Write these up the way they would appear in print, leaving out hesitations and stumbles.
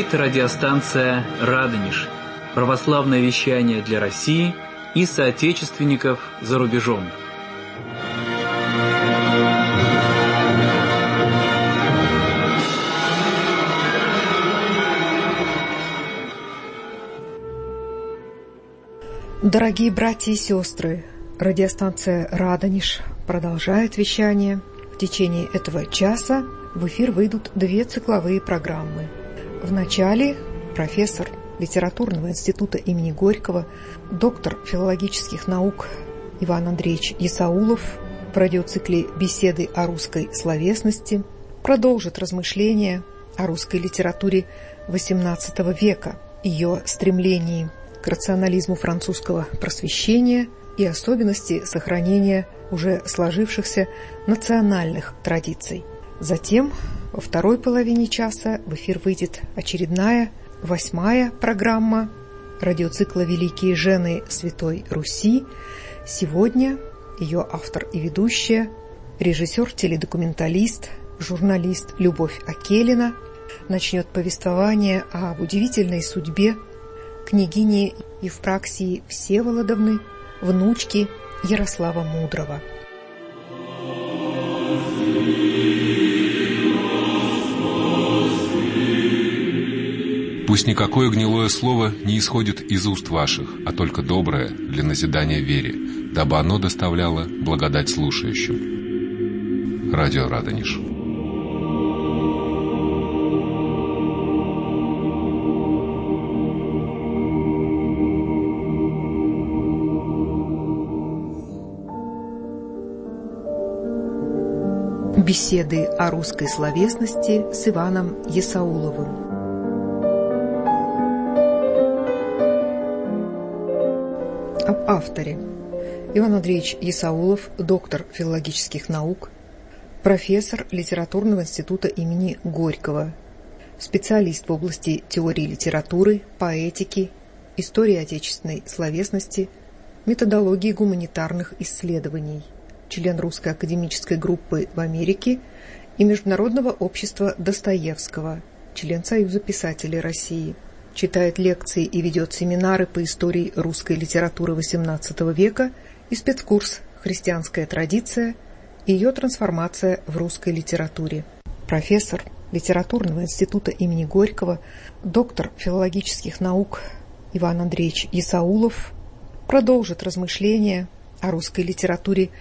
Это радиостанция «Радонеж», православное вещание для России и соотечественников за рубежом. Дорогие братья и сестры, радиостанция «Радонеж» продолжает вещание. В течение этого часа в эфир выйдут две цикловые программы. В начале профессор Литературного института имени Горького, доктор филологических наук Иван Андреевич Есаулов в радиоцикле «Беседы о русской словесности» продолжит размышления о русской литературе XVIII века, ее стремлении к рационализму французского просвещения и особенности сохранения уже сложившихся национальных традиций. Затем, во второй половине часа, в эфир выйдет очередная 8-я программа радиоцикла «Великие жены Святой Руси». Сегодня ее автор и ведущая, режиссер-теледокументалист, журналист Любовь Акелина начнет повествование об удивительной судьбе княгини Евпраксии Всеволодовны, внучки Ярослава Мудрого. Пусть никакое гнилое слово не исходит из уст ваших, а только доброе для назидания вере, дабы оно доставляло благодать слушающим. Радио Радонеж. Беседы о русской словесности с Иваном Есауловым. Об авторе. Иван Андреевич Есаулов, доктор филологических наук, профессор Литературного института имени Горького, специалист в области теории литературы, поэтики, истории отечественной словесности, методологии гуманитарных исследований, член Русской академической группы в Америке и Международного общества Достоевского, член Союза писателей России. Читает лекции и ведет семинары по истории русской литературы XVIII века и спецкурс «Христианская традиция и ее трансформация в русской литературе». Профессор Литературного института имени Горького, доктор филологических наук Иван Андреевич Есаулов продолжит размышления о русской литературе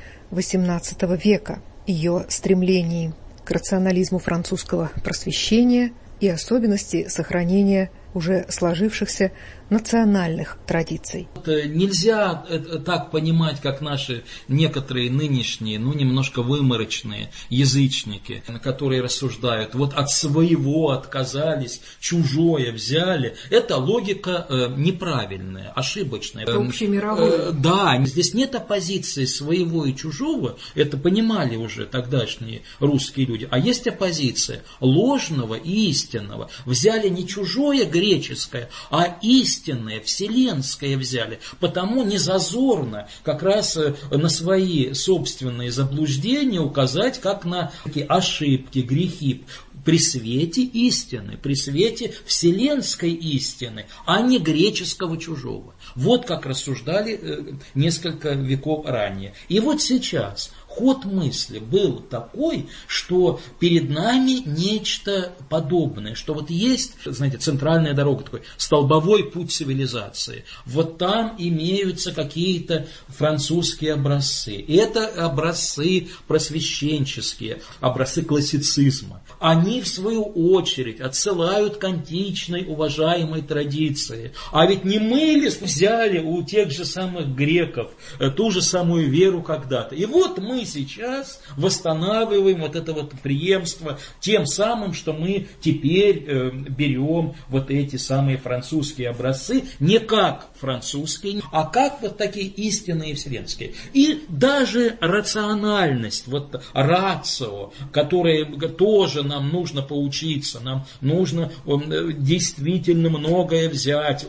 XVIII века, ее стремлении к рационализму французского просвещения и особенности сохранения уже сложившихся национальных традиций. Нельзя так понимать, как наши некоторые нынешние, немножко выморочные язычники, которые рассуждают, вот от своего отказались, чужое взяли. Это логика неправильная, ошибочная. Общемировая. Да, здесь нет оппозиции своего и чужого, это понимали уже тогдашние русские люди, а есть оппозиция ложного и истинного. Взяли не чужое греческое, а истинное, вселенское взяли. Потому не зазорно как раз на свои собственные заблуждения указать, как на такие ошибки, грехи. При свете истины, при свете вселенской истины, а не греческого чужого. Вот как рассуждали несколько веков ранее. И вот сейчас ход мысли был такой, что перед нами нечто подобное, что вот есть, знаете, центральная дорога, такой столбовой путь цивилизации. Вот там имеются какие-то французские образцы. И это образцы просвещенческие, образцы классицизма. Они, в свою очередь, отсылают к античной уважаемой традиции. А ведь не мы ли взяли у тех же самых греков ту же самую веру когда-то? И вот мы сейчас восстанавливаем вот это вот преемство тем самым, что мы теперь берем вот эти самые французские образцы не как французские, а как вот такие истинные вселенские. И даже рациональность, вот рацио, которое тоже нам нужно поучиться, нам нужно действительно многое взять,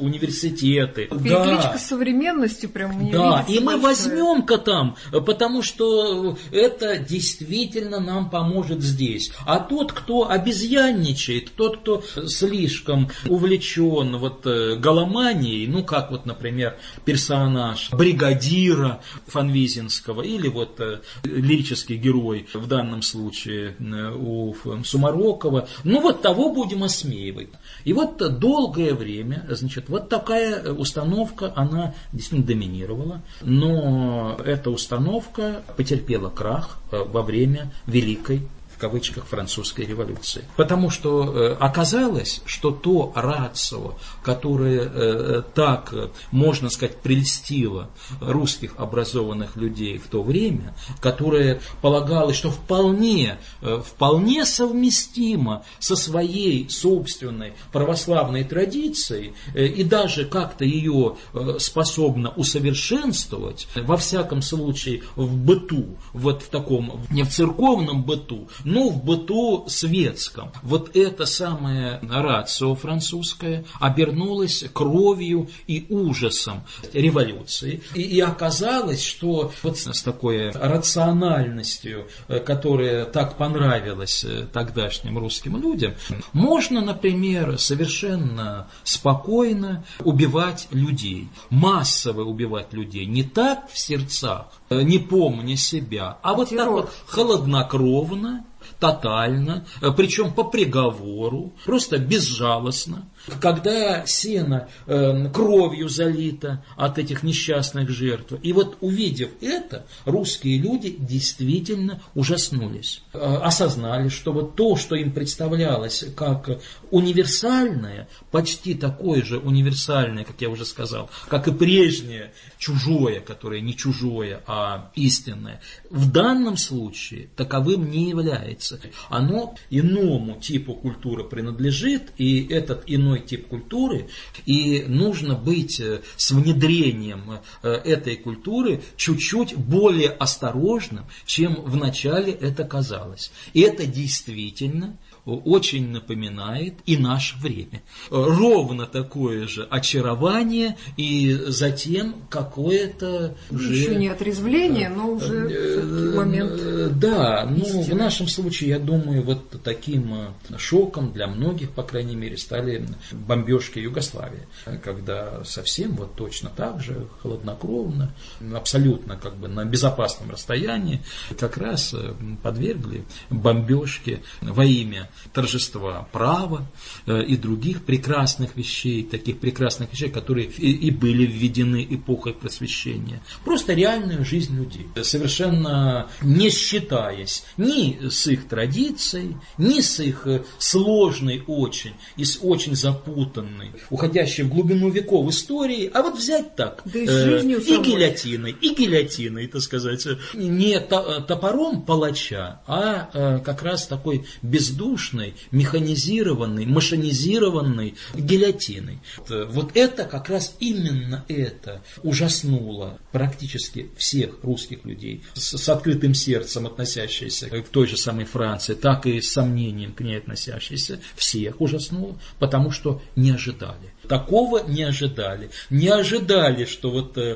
университеты. Перекличка с современностью прям не да, видится. и мы возьмем-ка там, потому что это действительно нам поможет здесь. А тот, кто обезьянничает, тот, кто слишком увлечен голоманией, как например, персонаж бригадира Фанвизинского или лирический герой в данном случае у Сумарокова, того будем осмеивать. И долгое время, такая установка, она действительно доминировала, но эта установка потерпела крах во время Великой, в кавычках, французской революции. Потому что оказалось, что то рацио, которое так, можно сказать, прельстило русских образованных людей в то время, которое полагалось, что вполне совместимо со своей собственной православной традицией и даже как-то ее способно усовершенствовать, во всяком случае в быту, в таком, не в церковном быту, но в быту светском. Это самое рацио французское обернулось кровью и ужасом революции. И оказалось, что с такой рациональностью, которая так понравилась тогдашним русским людям, можно, например, совершенно спокойно убивать людей, массово убивать людей, не так в сердцах, не помня себя, а так холоднокровно, тотально, причем по приговору, просто безжалостно. Когда сено кровью залито от этих несчастных жертв. И увидев это, русские люди действительно ужаснулись. Осознали, что то, что им представлялось как универсальное, почти такое же универсальное, как я уже сказал, как и прежнее чужое, которое не чужое, а истинное, в данном случае таковым не является. Оно иному типу культуры принадлежит, и этот иной тип культуры, и нужно быть с внедрением этой культуры чуть-чуть более осторожным, чем вначале это казалось. И это действительно очень напоминает и наше время. Ровно такое же очарование и затем какое-то уже... Еще не отрезвление, но уже момент... Да, в нашем случае, я думаю, таким шоком для многих, по крайней мере, стали бомбежки Югославии, когда совсем точно так же, холоднокровно, абсолютно на безопасном расстоянии, как раз подвергли бомбежке во имя торжества права и других прекрасных вещей, таких прекрасных вещей, которые и были введены эпохой просвещения. Просто реальную жизнь людей, совершенно не считаясь ни с их традицией, ни с их сложной очень и с очень запутанной, уходящей в глубину веков истории, а взять так, да и гильотиной, так сказать, не топором палача, а как раз такой бездушной, механизированной, машинизированной гильотиной. Это как раз именно это ужаснуло практически всех русских людей, с открытым сердцем относящиеся к той же самой Франции, так и с сомнением к ней относящиеся, всех ужаснуло, потому что не ожидали. Такого не ожидали. Не ожидали, что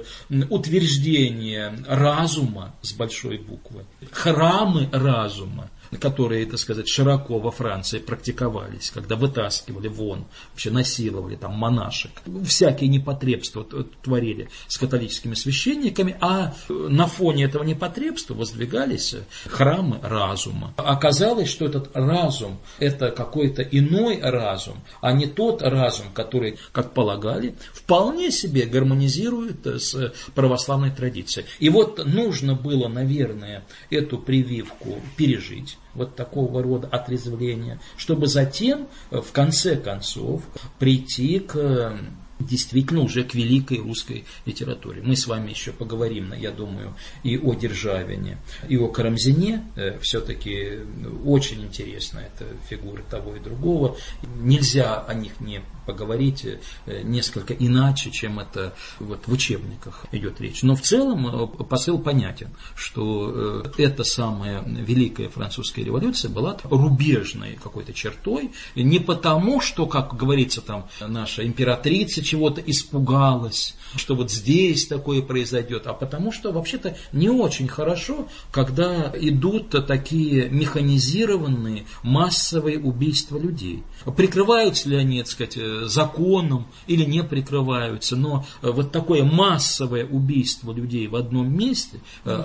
утверждение разума с большой буквы, храмы разума, которые, так сказать, широко во Франции практиковались, когда вытаскивали вон, вообще насиловали там монашек, всякие непотребства творили с католическими священниками, а на фоне этого непотребства воздвигались храмы разума. Оказалось, что этот разум – это какой-то иной разум, а не тот разум, который, как полагали, вполне себе гармонизирует с православной традицией. И нужно было, наверное, эту прививку пережить, такого рода отрезвления, чтобы затем, в конце концов, прийти к действительно уже к великой русской литературе. Мы с вами еще поговорим, я думаю, и о Державине, и о Карамзине. Все-таки очень интересна эта фигура того и другого. Нельзя о них не поговорить несколько иначе, чем это вот в учебниках идет речь. Но в целом посыл понятен, что эта самая Великая Французская революция была рубежной какой-то чертой, не потому, что, как говорится, там наша императрица чего-то испугалась, что вот здесь такое произойдет, а потому что вообще-то не очень хорошо, когда идут такие механизированные массовые убийства людей. Прикрываются ли они, так сказать, законом или не прикрываются, но вот такое массовое убийство людей в одном месте,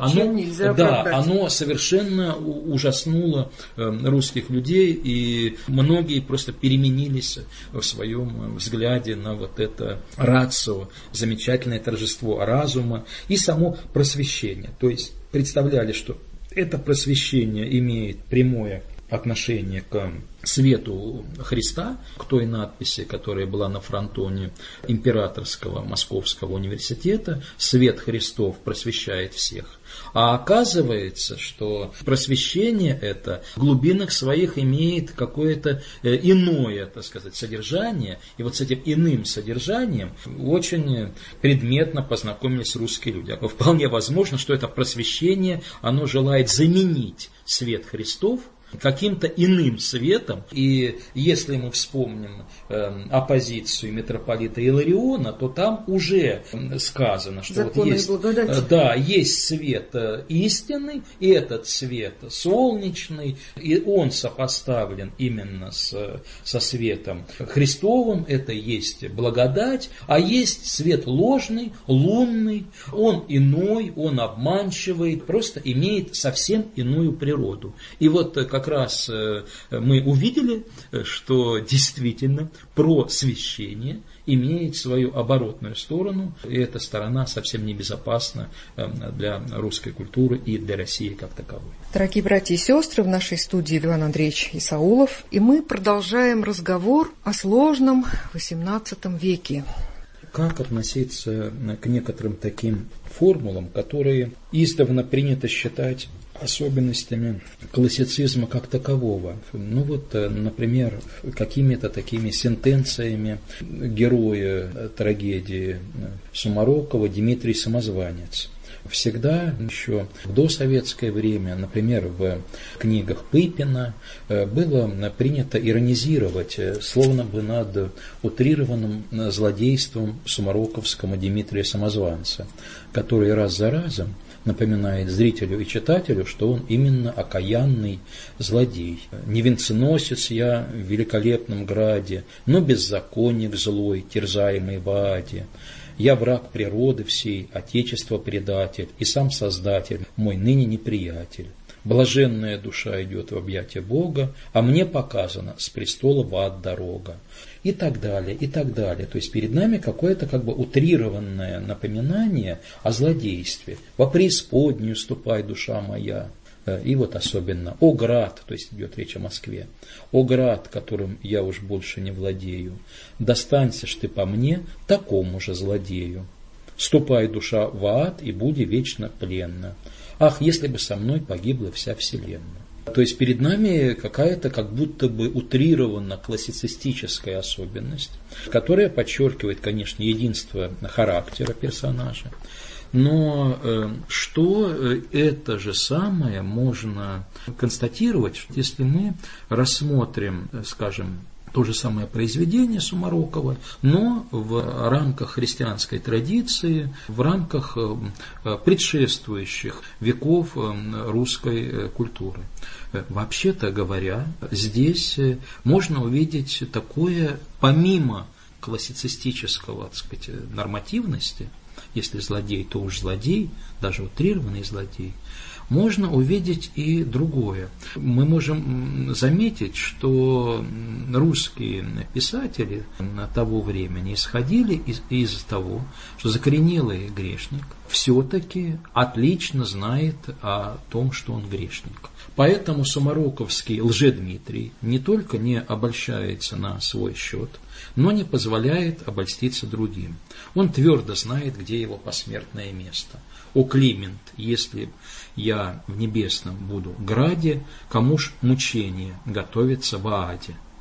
оно совершенно ужаснуло русских людей, и многие просто переменились в своем взгляде на вот это рацио, замечательное торжество разума и само просвещение. То есть представляли, что это просвещение имеет прямое отношение к свету Христа, к той надписи, которая была на фронтоне Императорского Московского университета: «Свет Христов просвещает всех». А оказывается, что просвещение это в глубинах своих имеет какое-то иное, так сказать, содержание. И вот с этим иным содержанием очень предметно познакомились русские люди. Вполне возможно, что это просвещение, оно желает заменить свет Христов каким-то иным светом. И если мы вспомним оппозицию митрополита Илариона, то там уже сказано, что вот есть свет истинный, и этот свет солнечный, и он сопоставлен именно со светом Христовым, это есть благодать, а есть свет ложный, лунный, он иной, он обманчивый, просто имеет совсем иную природу. И вот как раз мы увидели, что действительно просвещение имеет свою оборотную сторону, и эта сторона совсем небезопасна для русской культуры и для России как таковой. Дорогие братья и сестры, в нашей студии Иван Андреевич Исаулов, и мы продолжаем разговор о сложном XVIII веке. Как относиться к некоторым таким формулам, которые издавна принято считать особенностями классицизма как такового? Ну вот, например, какими-то такими сентенциями героя трагедии Сумарокова Дмитрий Самозванец. Всегда еще в досоветское время, например, в книгах Пыпина было принято иронизировать словно бы над утрированным злодейством сумароковского Дмитрия Самозванца, который раз за разом напоминает зрителю и читателю, что он именно окаянный злодей. «Не венценосец я в великолепном граде, но беззаконник злой, терзаемый в аде. Я враг природы всей, отечество предатель, и сам Создатель, мой ныне неприятель. Блаженная душа идет в объятия Бога, а мне показана с престола в ад дорога». И так далее, и так далее. То есть перед нами какое-то как бы утрированное напоминание о злодействе. «Во преисподнюю ступай, душа моя». И вот особенно «О град», то есть идет речь о Москве, «О град, которым я уж больше не владею, достанься ж ты по мне такому же злодею. Ступай, душа, в ад, и буди вечно пленна. Ах, если бы со мной погибла вся вселенная». То есть перед нами какая-то как будто бы утрированно классицистическая особенность, которая подчеркивает, конечно, единство характера персонажа. Но что это же самое можно констатировать, если мы рассмотрим, скажем, то же самое произведение Сумарокова, но в рамках христианской традиции, в рамках предшествующих веков русской культуры. Вообще-то говоря, здесь можно увидеть такое, помимо классицистического, так сказать, нормативности, если злодей, то уж злодей, даже утрированный злодей, можно увидеть и другое. Мы можем заметить, что русские писатели того времени исходили из того, что закоренелый грешник все-таки отлично знает о том, что он грешник. Поэтому сумароковский Лжедмитрий не только не обольщается на свой счет, но не позволяет обольститься другим. Он твердо знает, где его посмертное место. «О, Климент, если я в небесном буду граде, кому ж мучение готовится в ааде?»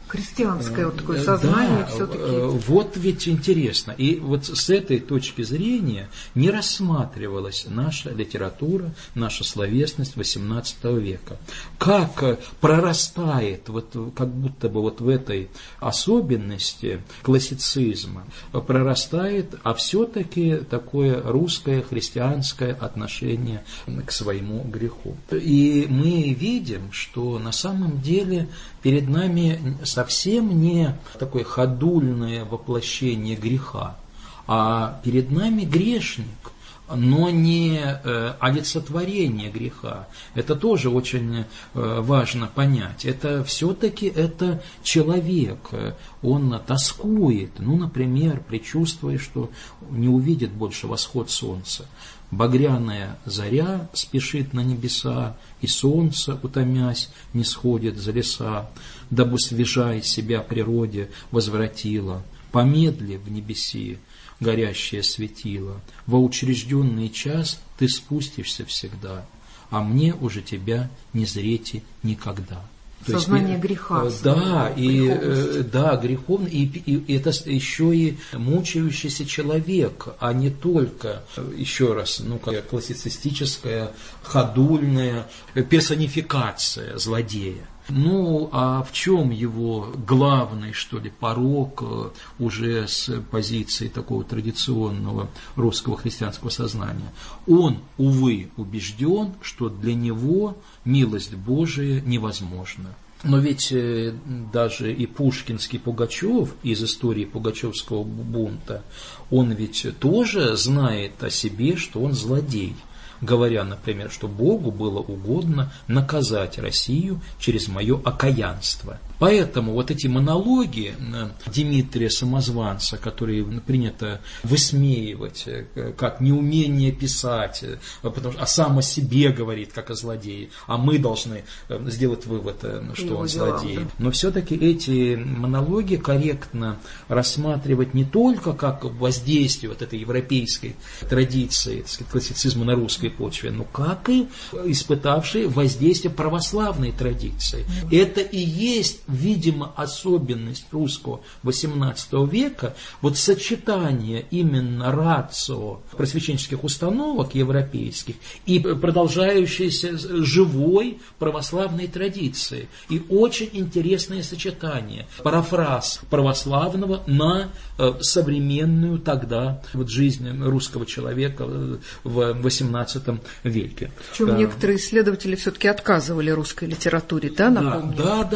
Христианское вот такое сознание все-таки. Вот ведь интересно. И вот с этой точки зрения не рассматривалась наша литература, наша словесность XVIII века. Как прорастает, вот, как будто бы вот в этой особенности классицизма, прорастает, а все-таки такое русское христианское отношение к своему греху. И мы видим, что на самом деле перед нами совсем не такое ходульное воплощение греха, а перед нами грешник, но не олицетворение греха. Это тоже очень важно понять. Это все-таки это человек, он тоскует, например, предчувствуя, что не увидит больше восход солнца. Багряная заря спешит на небеса, и солнце, утомясь, не сходит за леса, дабы свежай себя природе возвратила. Помедли в небеси горящее светило, во учрежденный час ты спустишься всегда, а мне уже тебя не зреть никогда. Сознание греха. Да, греховный, и это еще и мучающийся человек, а не только, еще раз, классицистическая, ходульная персонификация злодея. А в чем его главный, что ли, порок уже с позиции такого традиционного русского христианского сознания? Он, увы, убежден, что для него милость Божия невозможна. Но ведь даже и пушкинский Пугачев из истории Пугачевского бунта, он ведь тоже знает о себе, что он злодей, говоря, например, что Богу было угодно наказать Россию через мое окаянство. Поэтому вот эти монологи Дмитрия Самозванца, которые принято высмеивать, как неумение писать, а сам о себе говорит, как о злодее, а мы должны сделать вывод, что он злодей. Но все-таки эти монологи корректно рассматривать не только как воздействие вот этой европейской традиции, так сказать, классицизма на русской почве, но как и испытавшие воздействие православной традиции. Это и есть, видимо, особенность русского XVIII века, вот сочетание именно рацио просвещенческих установок европейских и продолжающейся живой православной традиции. И очень интересное сочетание, парафраз православного на современную тогда вот жизнь русского человека в XVIII веке. Причем некоторые исследователи все-таки отказывали русской литературе, да, напомню?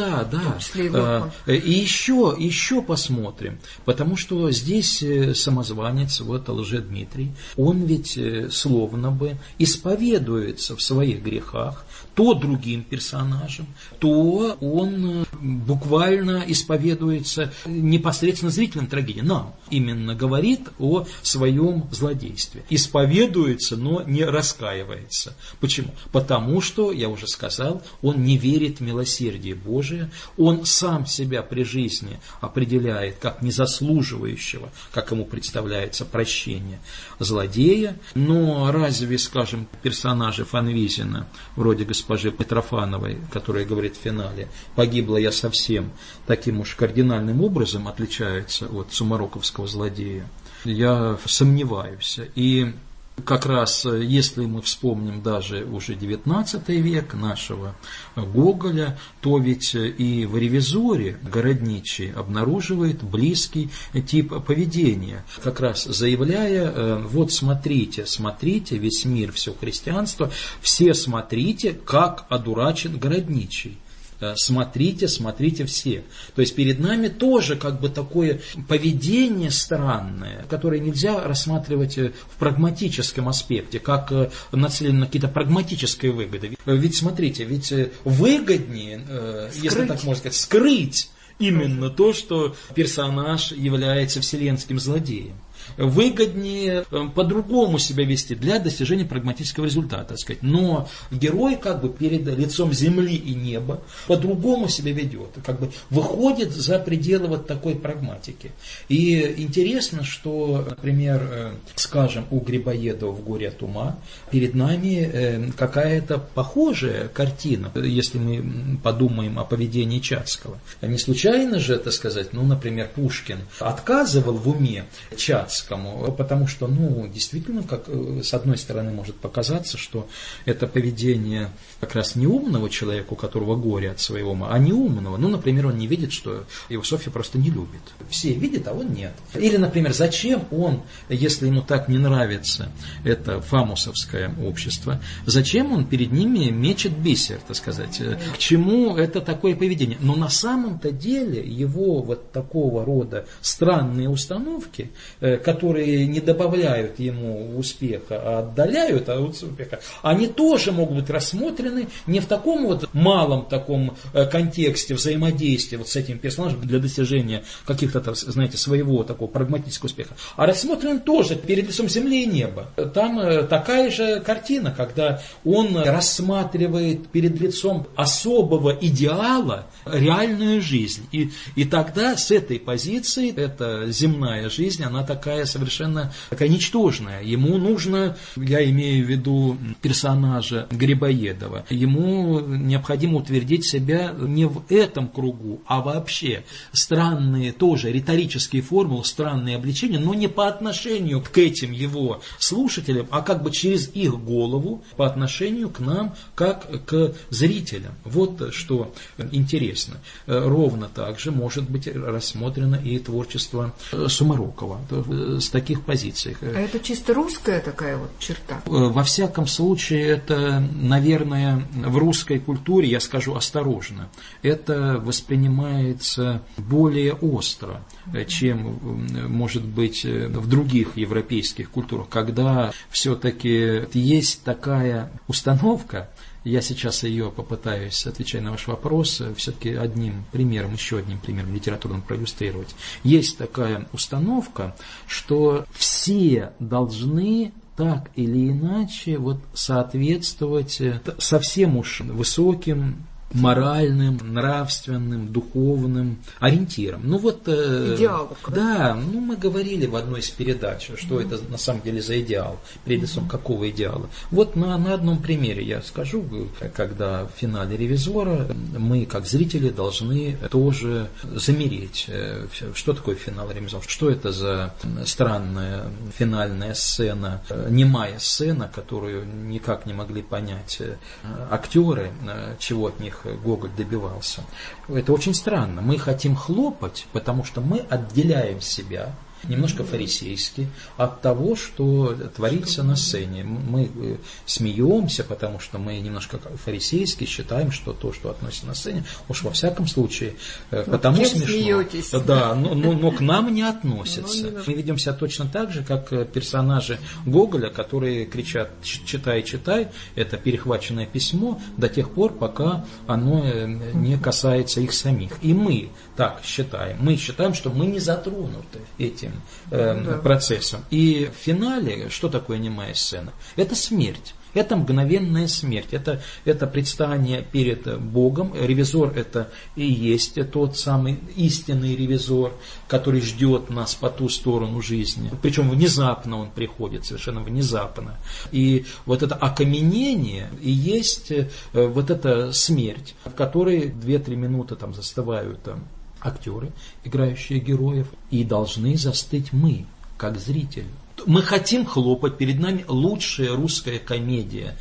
Да. И еще посмотрим, потому что здесь самозванец, вот Лжедмитрий, он ведь словно бы исповедуется в своих грехах, то другим персонажам, то он буквально исповедуется непосредственно зрителям трагедии. Нам именно говорит о своем злодействе. Исповедуется, но не раскаивается. Почему? Потому что, я уже сказал, он не верит в милосердие Божие, он сам себя при жизни определяет как незаслуживающего, как ему представляется, прощение злодея. Но разве, скажем, персонажи Фанвизина, вроде госпожи Петрофановой, которая говорит в финале, погибла я совсем, таким уж кардинальным образом отличаются от сумароковского злодея? Я сомневаюсь. И как раз, если мы вспомним даже уже XIX век нашего Гоголя, то ведь и в «Ревизоре» Городничий обнаруживает близкий тип поведения, как раз заявляя, вот смотрите, весь мир, все христианство, все смотрите, как одурачен Городничий. Смотрите все. То есть перед нами тоже как бы такое поведение странное, которое нельзя рассматривать в прагматическом аспекте, как нацелено на какие-то прагматические выгоды. Ведь смотрите, выгоднее, если так можно сказать, скрыть именно то, что персонаж является вселенским злодеем. выгоднее по-другому себя вести для достижения прагматического результата, так сказать. Но герой как бы перед лицом земли и неба по-другому себя ведет, как бы выходит за пределы вот такой прагматики. И интересно, что, например, скажем, у Грибоедова в «Горе от ума» перед нами какая-то похожая картина, если мы подумаем о поведении Чацкого. Не случайно же, так сказать, например, Пушкин отказывал в уме Чацкому, потому что, действительно, как с одной стороны может показаться, что это поведение как раз не умного человека, у которого горе от своего ума, а не умного. Например, он не видит, что его Софья просто не любит. Все видят, а он нет. Или, например, зачем он, если ему так не нравится это фамусовское общество, зачем он перед ними мечет бисер, так сказать? К чему это такое поведение? Но на самом-то деле его вот такого рода странные установки, которые не добавляют ему успеха, а отдаляют от успеха, они тоже могут быть рассмотрены не в таком вот малом таком контексте взаимодействия вот с этим персонажем для достижения каких-то, знаете, своего такого прагматического успеха, а рассмотрен тоже перед лицом земли и неба. Там такая же картина, когда он рассматривает перед лицом особого идеала реальную жизнь. И тогда с этой позиции эта земная жизнь, она такая совершенно такая ничтожная. Ему нужно, я имею в виду персонажа Грибоедова, ему необходимо утвердить себя не в этом кругу, а вообще. Странные тоже риторические формулы, странные обличения, но не по отношению к этим его слушателям, а как бы через их голову по отношению к нам, как к зрителям. Вот что интересно. Ровно так же может быть рассмотрено и творчество Сумарокова с таких позиций. А это чисто русская такая вот черта? Во всяком случае, это, наверное, в русской культуре, я скажу осторожно, это воспринимается более остро, чем, может быть, в других европейских культурах, когда все-таки есть такая установка. Я сейчас ее попытаюсь, отвечая на ваш вопрос, все-таки еще одним примером литературным проиллюстрировать. Есть такая установка, что все должны так или иначе соответствовать совсем уж высоким моральным, нравственным, духовным ориентиром. Идеалу. Да, мы говорили в одной из передач, что это на самом деле за идеал, перед лицом какого идеала. На одном примере я скажу, когда в финале «Ревизора» мы, как зрители, должны тоже замереть. Что такое финал «Ревизора»? Что это за странная финальная сцена, немая сцена, которую никак не могли понять актеры, чего от них Гоголь добивался. Это очень странно. Мы хотим хлопать, потому что мы отделяем себя немножко фарисейски от того, что творится на сцене. Мы смеемся, потому что мы немножко фарисейски считаем, что то, что относится на сцене, уж во всяком случае, потому смешно. Смеетесь. Да, но к нам не относится. Мы ведем себя точно так же, как персонажи Гоголя, которые кричат «читай, читай», это перехваченное письмо до тех пор, пока оно не касается их самих. И мы так считаем. Мы считаем, что мы не затронуты этим процессом. И в финале, что такое немая сцена? Это смерть. Это мгновенная смерть, это предстание перед Богом. Ревизор – это и есть тот самый истинный ревизор, который ждет нас по ту сторону жизни. Причем внезапно он приходит, совершенно внезапно. И это окаменение и есть эта смерть, в которой 2-3 минуты застывают актеры, играющие героев, и должны застыть мы, как зрители. Мы хотим хлопать, перед нами лучшая русская комедия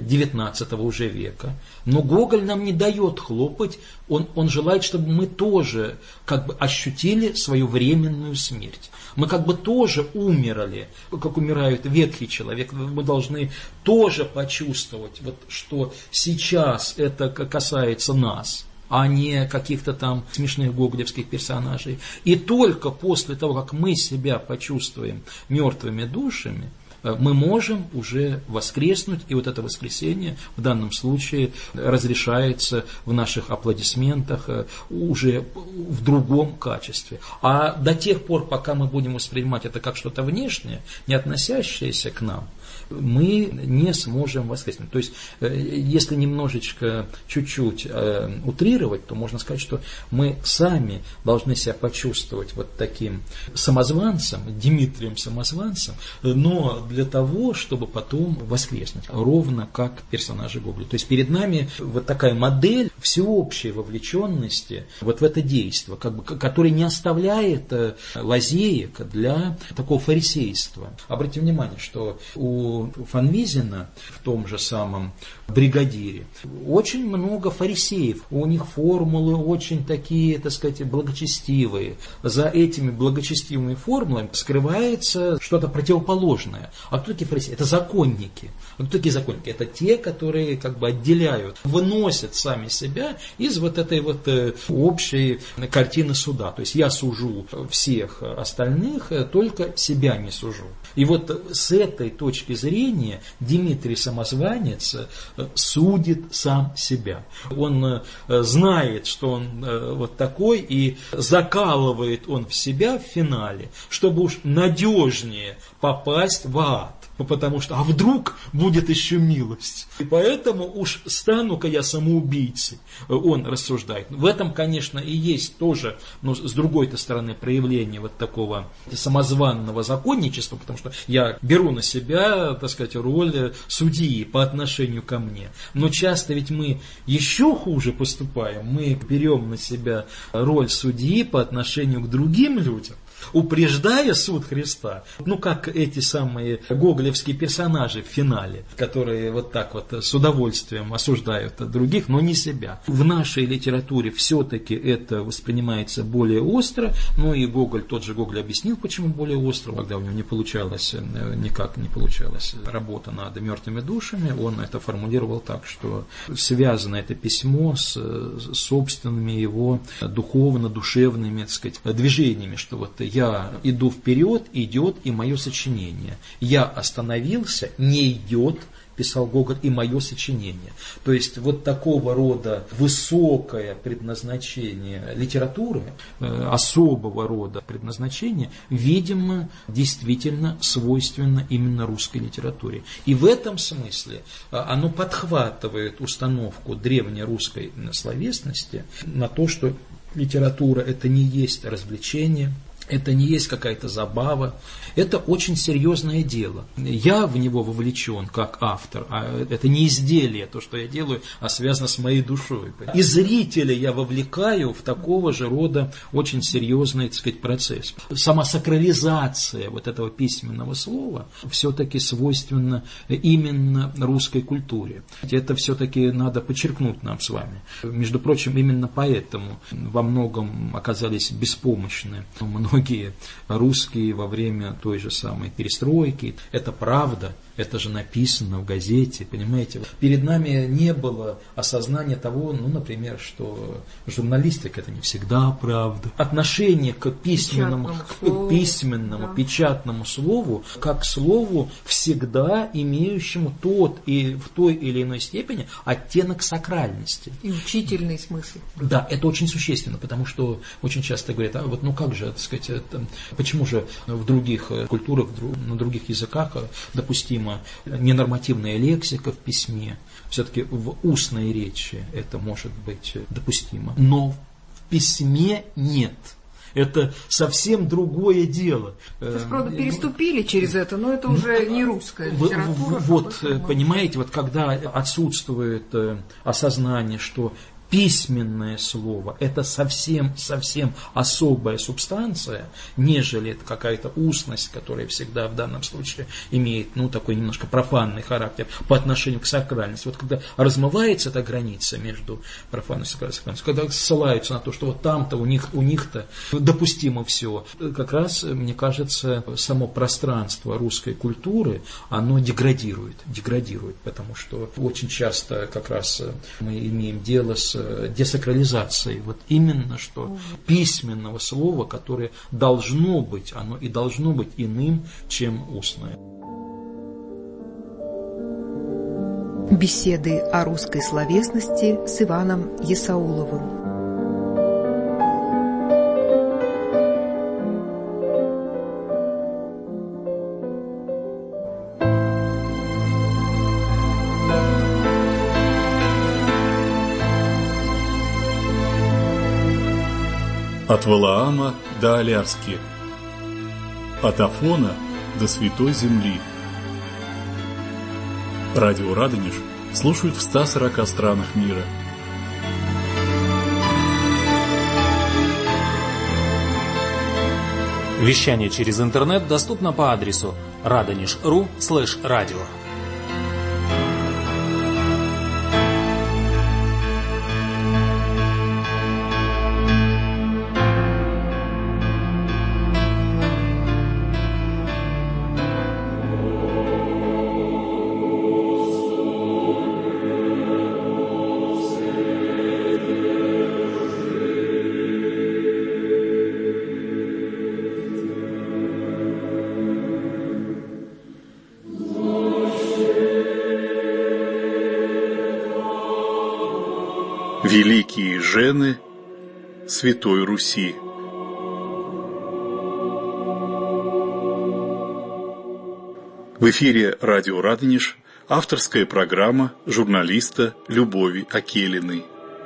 XIX уже века, но Гоголь нам не дает хлопать, он желает, чтобы мы тоже ощутили свою временную смерть. Мы тоже умерли, как умирает ветхий человек, мы должны тоже почувствовать, что сейчас это касается нас, а не каких-то смешных гоголевских персонажей. И только после того, как мы себя почувствуем мертвыми душами, мы можем уже воскреснуть, и вот это воскресение в данном случае разрешается в наших аплодисментах уже в другом качестве. А до тех пор, пока мы будем воспринимать это как что-то внешнее, не относящееся к нам, мы не сможем воскреснуть. То есть, если немножечко, чуть-чуть утрировать, то можно сказать, что мы сами должны себя почувствовать вот таким самозванцем, Дмитрием Самозванцем, но для того, чтобы потом воскреснуть, ровно как персонажи Гоголя. То есть, перед нами вот такая модель всеобщей вовлеченности вот в это действие, как бы, которая не оставляет лазеек для такого фарисейства. Обратите внимание, что у Фанвизина в том же самом «Бригадире» очень много фарисеев, у них формулы очень такие, так сказать, благочестивые. За этими благочестивыми формулами скрывается что-то противоположное. А кто такие фарисеи? Это законники. А кто такие законники? Это те, которые как бы отделяют, выносят сами себя из вот этой вот общей картины суда. То есть я сужу всех остальных, только себя не сужу. И вот с этой точки зрения Дмитрий Самозванец судит сам себя. Он знает, что он вот такой, и закалывает он в себя в финале, чтобы уж надежнее попасть в ад. Потому что, а вдруг будет еще милость? И поэтому уж стану-ка я самоубийцей, он рассуждает. В этом, конечно, и есть тоже, но с другой-то стороны, проявление вот такого самозванного законничества, потому что я беру на себя, так сказать, роль судьи по отношению ко мне. Но часто ведь мы еще хуже поступаем, мы берем на себя роль судьи по отношению к другим людям, упреждая суд Христа, ну как эти самые гоголевские персонажи в финале, которые вот так вот с удовольствием осуждают других, но не себя. В нашей литературе все-таки это воспринимается более остро, ну и Гоголь, тот же Гоголь объяснил, почему более остро, когда у него никак не получалась работа над мертвыми душами, он это формулировал так, что связано это письмо с собственными его духовно-душевными, так сказать, движениями, что вот я иду вперед, идет и мое сочинение. Я остановился, не идет, писал Гоголь, и мое сочинение. То есть вот такого рода высокое предназначение литературы, особого рода предназначение, видимо, действительно свойственно именно русской литературе. И в этом смысле оно подхватывает установку древнерусской словесности на то, что литература – это не есть развлечение, это не есть какая-то забава, это очень серьезное дело. Я в него вовлечен как автор, а это не изделие, то, что я делаю, а связано с моей душой. И зрителя я вовлекаю в такого же рода очень серьезный, так сказать, процесс. Сама сакрализация вот этого письменного слова все-таки свойственна именно русской культуре. Это все-таки надо подчеркнуть нам с вами. Между прочим, именно поэтому во многом оказались беспомощны многие русские во время той же самой перестройки. Это правда, это же написано в газете, понимаете. Перед нами не было осознания того, ну, например, что журналистика – это не всегда правда. Отношение к письменному, печатному слову, как к слову, всегда имеющему тот и в той или иной степени оттенок сакральности. И учительный смысл. Да, это очень существенно, потому что очень часто говорят, а вот ну как же, так сказать, почему же в других культурах, на других языках допустима ненормативная лексика в письме, все-таки в устной речи это может быть допустимо, но в письме нет. Это совсем другое дело. То есть, правда, переступили через это, но это уже не русская литература. Вот, понимаете, вот когда отсутствует осознание, что письменное слово – это совсем особая субстанция, нежели это какая-то устность, которая всегда в данном случае имеет, ну, такой немножко профанный характер по отношению к сакральности. Вот когда размывается эта граница между профанностью и сакральностью, когда ссылаются на то, что вот там-то у них-то допустимо все, как раз, мне кажется, само пространство русской культуры, оно деградирует, потому что очень часто как раз мы имеем дело с десакрализацией, вот именно что письменного слова, которое должно быть, оно и должно быть иным, чем устное. Беседы о русской словесности с Иваном Есауловым. От Валаама до Аляски, от Афона до Святой Земли. Радио Радонеж слушают в 140 странах мира. Вещание через интернет доступно по адресу radonеж.ru/радио. Великие жены Святой Руси. В эфире радио Радонеж, авторская программа журналиста Любови Акелиной.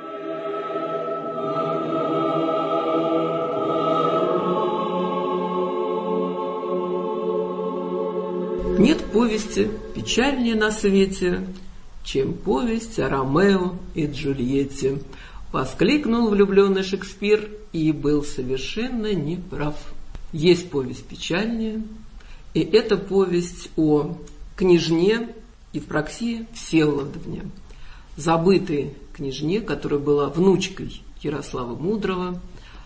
Нет повести печальнее на свете, чем повесть о Ромео и Джульетте, воскликнул влюбленный Шекспир и был совершенно неправ. Есть повесть печальнее, и это повесть о княжне Евпроксии Всеволодовне, забытой княжне, которая была внучкой Ярослава Мудрого,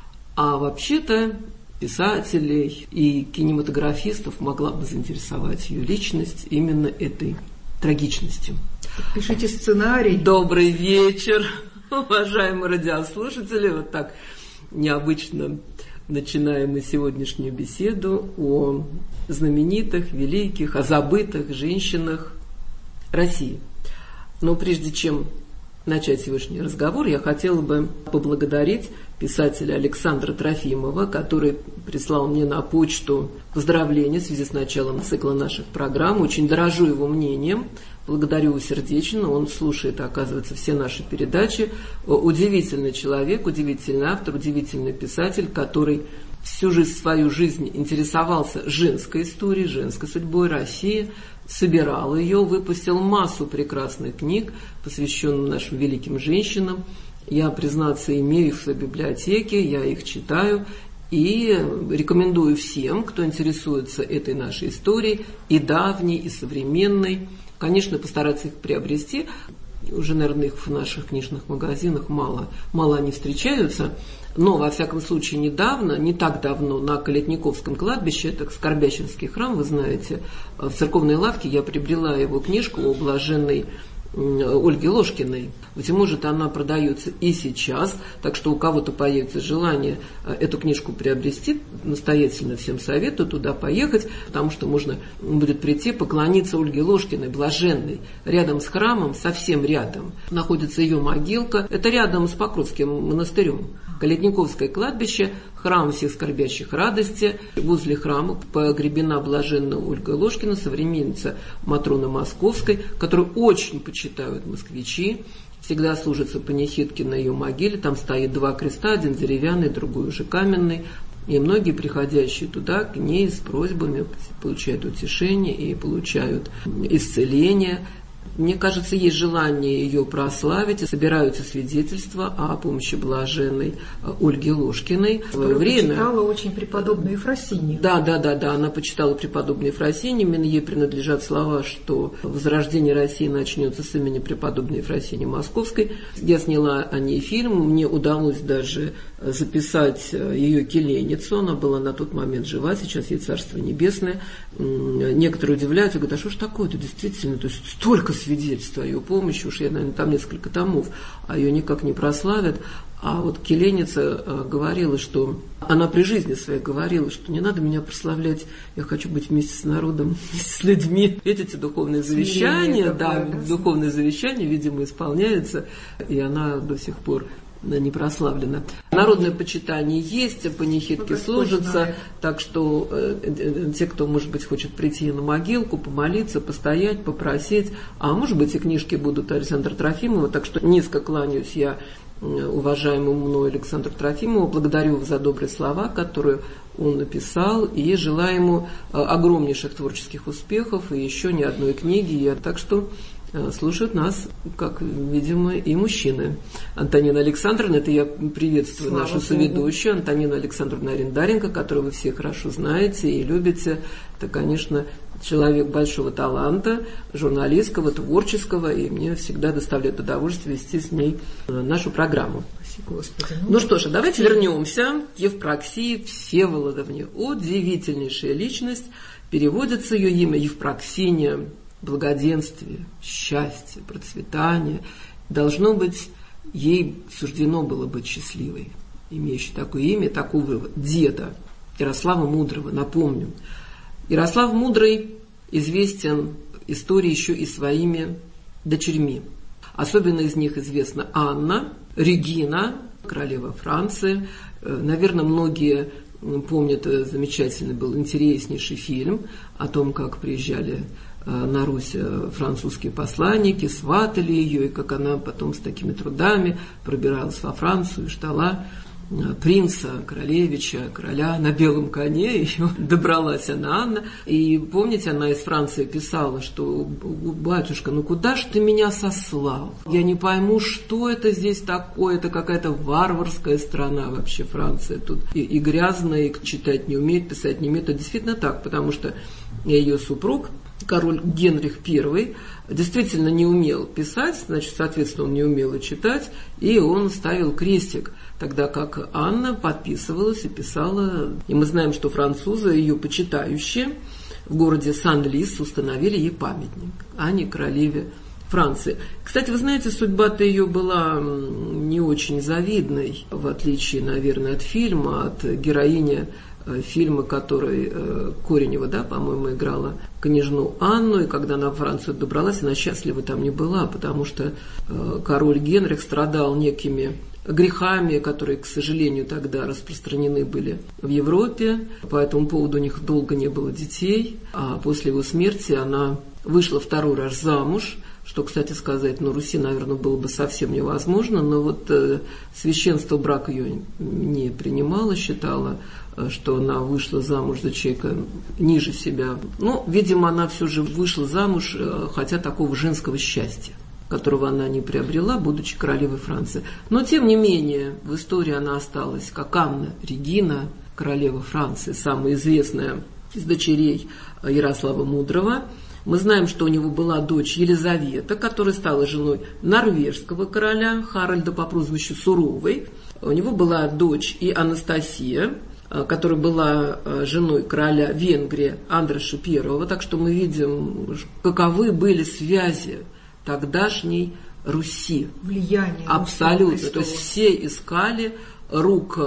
а вообще-то писателей и кинематографистов могла бы заинтересовать ее личность именно этой трагичностью. Пишите сценарий. Добрый вечер, уважаемые радиослушатели. Вот так необычно начинаем мы сегодняшнюю беседу о знаменитых, великих, о забытых женщинах России. Но прежде чем начать сегодняшний разговор, я хотела бы поблагодарить писателя Александра Трофимова, который прислал мне на почту поздравления в связи с началом цикла наших программ. Очень дорожу его мнением, благодарю его сердечно, он слушает, оказывается, все наши передачи. Удивительный человек, удивительный автор, удивительный писатель, который всю свою жизнь интересовался женской историей, женской судьбой России, собирал ее, выпустил массу прекрасных книг, посвященных нашим великим женщинам. Я, признаться, имею их в своей библиотеке, я их читаю и рекомендую всем, кто интересуется этой нашей историей, и давней, и современной, конечно, постараться их приобрести. Уже, наверное, их в наших книжных магазинах мало они встречаются. Но, во всяком случае, недавно, не так давно, на Калетниковском кладбище, это Скорбящинский храм, вы знаете, в церковной лавке я приобрела его книжку о блаженной Ольги Ложкиной. Быть может, она продается и сейчас, так что у кого-то появится желание эту книжку приобрести, настоятельно всем советую туда поехать, потому что можно будет прийти, поклониться Ольге Ложкиной, блаженной. Рядом с храмом, совсем рядом, находится ее могилка. Это рядом с Покровским монастырем. Калетниковское кладбище, храм всех скорбящих радости. Возле храма погребена блаженная Ольга Ложкина, современница Матроны Московской, которую очень почитают москвичи. Всегда служатся панихидки на ее могиле. Там стоит 2 креста, один деревянный, другой уже каменный. И многие, приходящие туда, к ней с просьбами, получают утешение и получают исцеление. Мне кажется, есть желание ее прославить, собираются свидетельства о помощи блаженной Ольги Ложкиной. Которая почитала очень преподобную Ефросинью. Да, она почитала преподобную Ефросинью. Именно ей принадлежат слова, что возрождение России начнется с имени преподобной Ефросинии Московской. Я сняла о ней фильм, мне удалось даже записать ее келейницу. Она была на тот момент жива, сейчас ей Царство Небесное. Некоторые удивляются, говорят, а что ж такое-то действительно, то есть столько только свидетельства о ее помощи, уж я, наверное, там несколько томов, а ее никак не прославят. А вот Келеница говорила, что она при жизни своей говорила, что не надо меня прославлять, я хочу быть вместе с народом, вместе с людьми. Эти духовные завещания, духовные завещания, видимо, исполняются, и она до сих пор не прославлена. Народное почитание есть, панихидки служатся, так что те, кто, может быть, хочет прийти на могилку, помолиться, постоять, попросить, а может быть и книжки будут Александра Трофимова, так что низко кланяюсь я уважаемому мной Александру Трофимову, благодарю его за добрые слова, которые он написал, и желаю ему огромнейших творческих успехов и еще ни одной книги. Так что слушают нас, как, видимо, и мужчины. Антонина Александровна, это я приветствую нашу соведущую, Антонину Александровну Арендаренко, которую вы все хорошо знаете и любите. Это, конечно, человек большого таланта, журналистского, творческого, и мне всегда доставляет удовольствие вести с ней нашу программу. Господи, ну что ж, давайте вернемся к Евпроксии Всеволодовне. Удивительнейшая личность. Переводится ее имя Евпроксиня, благоденствие, счастье, процветание. Должно быть, ей суждено было быть счастливой, имеющей такое имя, такого деда Ярослава Мудрого. Напомню, Ярослав Мудрый известен историей еще и своими дочерьми. Особенно из них известна Анна, Регина, королева Франции. Наверное, многие помнят, замечательный был интереснейший фильм о том, как приезжали на Русь французские посланники, сватали ее, и как она потом с такими трудами пробиралась во Францию и ждала принца, королевича, короля на белом коне, еще добралась она, Анна. И помните, она из Франции писала, что батюшка, ну куда ж ты меня сослал? Я не пойму, что это здесь такое, это какая-то варварская страна вообще Франция. Тут и грязная, и читать не умеет, писать не умеет. Это действительно так, потому что ее супруг, король Генрих I, действительно не умел писать, значит, соответственно, он не умел и читать, и он ставил крестик, тогда как Анна подписывалась и писала. И мы знаем, что французы, ее почитающие, в городе Сан-Лис установили ей памятник, а не королеве Франции. Кстати, вы знаете, судьба-то ее была не очень завидной, в отличие, наверное, от фильма, от героини фильма, который Коренева, да, по-моему, играла княжну Анну, и когда она в Францию добралась, она счастлива там не была, потому что король Генрих страдал некими грехами, которые, к сожалению, тогда распространены были в Европе. По этому поводу у них долго не было детей, а после его смерти она вышла второй раз замуж, что, кстати сказать, на Руси, наверное, было бы совсем невозможно, но вот священство брак ее не принимало, считало, что она вышла замуж за человека ниже себя. Но, видимо, она все же вышла замуж, хотя такого женского счастья, которого она не приобрела, будучи королевой Франции. Но, тем не менее, в истории она осталась как Анна Регина, королева Франции, самая известная из дочерей Ярослава Мудрого. Мы знаем, что у него была дочь Елизавета, которая стала женой норвежского короля Харальда по прозвищу Суровый. У него была дочь и Анастасия, которая была женой короля Венгрии Андраша I. Так что мы видим, каковы были связи тогдашней Руси. Влияние. Абсолютно. То есть все искали рук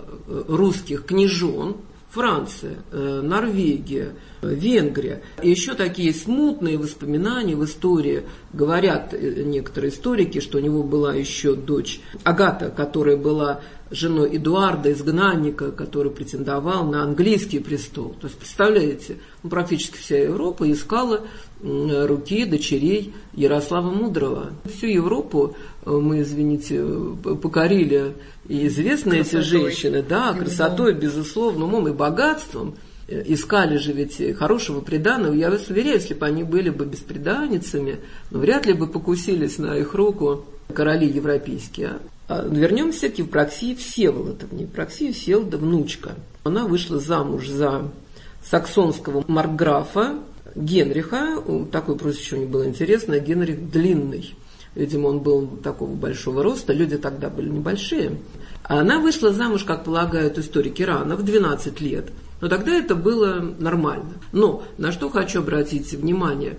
русских княжон. Франция, Норвегия, Венгрия. И еще такие смутные воспоминания в истории. Говорят некоторые историки, что у него была еще дочь Агата, которая была женой Эдуарда, изгнанника, который претендовал на английский престол. То есть, представляете, практически вся Европа искала руки дочерей Ярослава Мудрого. Всю Европу мы, извините, покорили, и известны эти женщины, да, красотой, безусловно, умом и богатством. Искали же ведь хорошего приданого. Я вас уверяю, если бы они были бы бесприданницами, вряд ли бы покусились на их руку короли европейские. Вернемся к Евпроксии Всеволодовне. Евпроксия Всеволода внучка. Она вышла замуж за саксонского маркграфа Генриха. Такое прозвище у него было интересное, Генрих Длинный. Видимо, он был такого большого роста, люди тогда были небольшие. А она вышла замуж, как полагают историки, рано, в 12 лет. Но тогда это было нормально. Но на что хочу обратить внимание.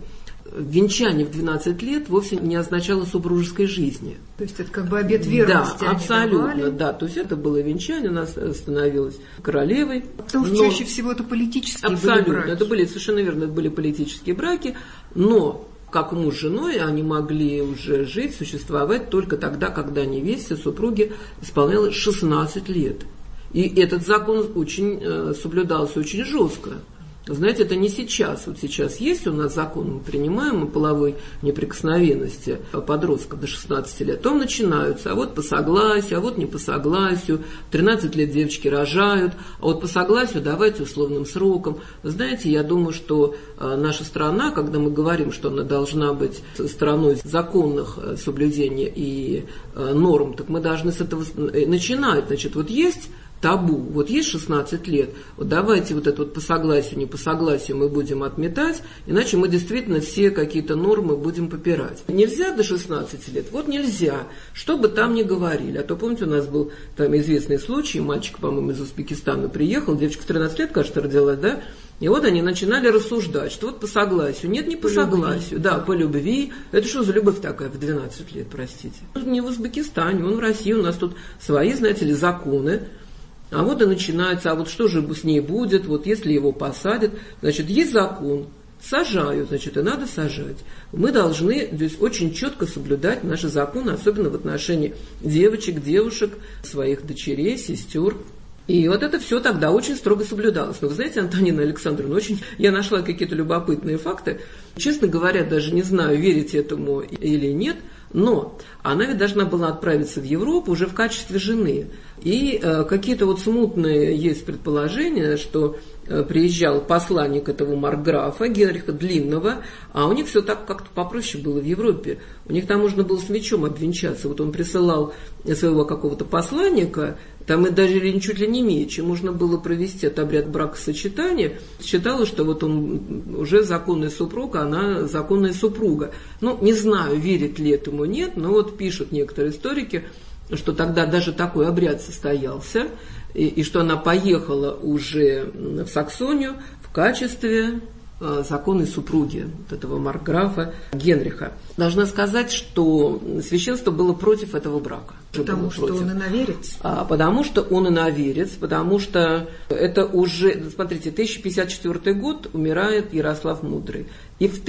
венчание в 12 лет вовсе не означало супружеской жизни. То есть это как бы обет верности. Да, абсолютно, да. То есть это было венчание, она становилась королевой. Потому что чаще всего это политические абсолютно, были браки. это были, совершенно верно, это были политические браки, но как муж с женой они могли уже жить, существовать только тогда, когда невесте, супруге исполнялось 16 лет. И этот закон очень соблюдался очень жестко. Знаете, это не сейчас. Вот сейчас есть у нас закон, мы принимаем о половой неприкосновенности подростков до 16 лет. Потом начинаются, а вот по согласию, а вот не по согласию. В 13 лет девочки рожают, а вот по согласию давайте условным сроком. Вы знаете, я думаю, что наша страна, когда мы говорим, что она должна быть страной законных соблюдения и норм, так мы должны с этого начинать. Значит, вот есть табу. Вот есть 16 лет, вот давайте вот это вот по согласию, не по согласию мы будем отметать, иначе мы действительно все какие-то нормы будем попирать. Нельзя до 16 лет, вот нельзя, что бы там ни говорили. А то, помните, у нас был там известный случай, мальчик, по-моему, из Узбекистана приехал, девочка в 13 лет, кажется, родилась, да? И вот они начинали рассуждать, что вот по согласию. Нет, не по согласию. Да, по любви. Это что за любовь такая в 12 лет, простите? Он не в Узбекистане, он в России, у нас тут свои, знаете ли, законы. А вот и начинается, а вот что же с ней будет, вот если его посадят, значит, есть закон, сажают, значит, и надо сажать. Мы должны здесь очень четко соблюдать наши законы, особенно в отношении девочек, девушек, своих дочерей, сестер. И вот это все тогда очень строго соблюдалось. Но вы знаете, Антонина Александровна, я нашла какие-то любопытные факты. Честно говоря, даже не знаю, верить этому или нет, но она ведь должна была отправиться в Европу уже в качестве жены. И какие-то вот смутные есть предположения, что приезжал посланник этого маркграфа Генриха Длинного, а у них все так как-то попроще было в Европе. У них там можно было с мечом обвенчаться. Вот он присылал своего какого-то посланника, там и даже чуть ли не мечем можно было провести этот обряд бракосочетания. Считалось, что вот он уже законный супруг, а она законная супруга. Ну, не знаю, верит ли этому, нет, но вот пишут некоторые историки, что тогда даже такой обряд состоялся, и что она поехала уже в Саксонию в качестве законной супруги вот этого маркграфа Генриха. Должна сказать, что священство было против этого брака. Потому что он иноверец? Потому что он иноверец, потому что это уже, смотрите, 1054 год умирает Ярослав Мудрый. И в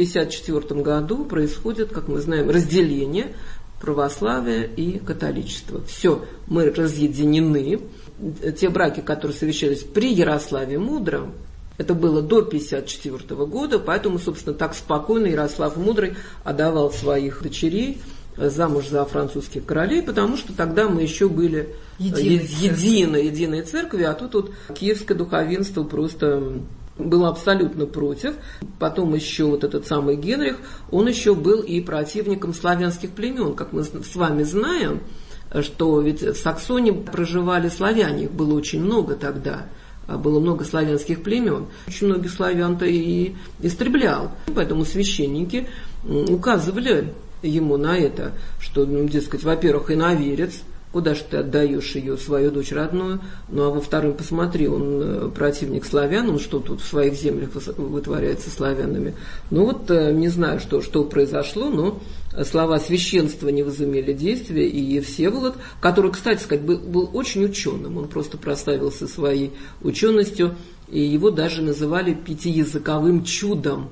1054 году происходит, как мы знаем, разделение православия и католичества. Все, мы разъединены. Те браки, которые совершались при Ярославе Мудром, это было до 1054 года, поэтому, собственно, так спокойно Ярослав Мудрый отдавал своих дочерей замуж за французских королей, потому что тогда мы еще были единой церковью, а тут вот киевское духовенство просто было абсолютно против. Потом еще вот этот самый Генрих, он еще был и противником славянских племен. Как мы с вами знаем, что ведь в Саксонии проживали славяне, их было очень много тогда. Было много славянских племен. Очень многих славян-то и истреблял. Поэтому священники указывали ему на это, что, дескать, во-первых, иноверец, куда же ты отдаешь ее, свою дочь родную, ну а во-вторых, посмотри, он противник славян, он что тут в своих землях вытворяется славянами. Ну вот, не знаю, что произошло, но слова священства не возымели действия, и Всеволод, который, кстати сказать, был очень ученым, он просто прославился своей ученостью, и его даже называли пятиязыковым чудом.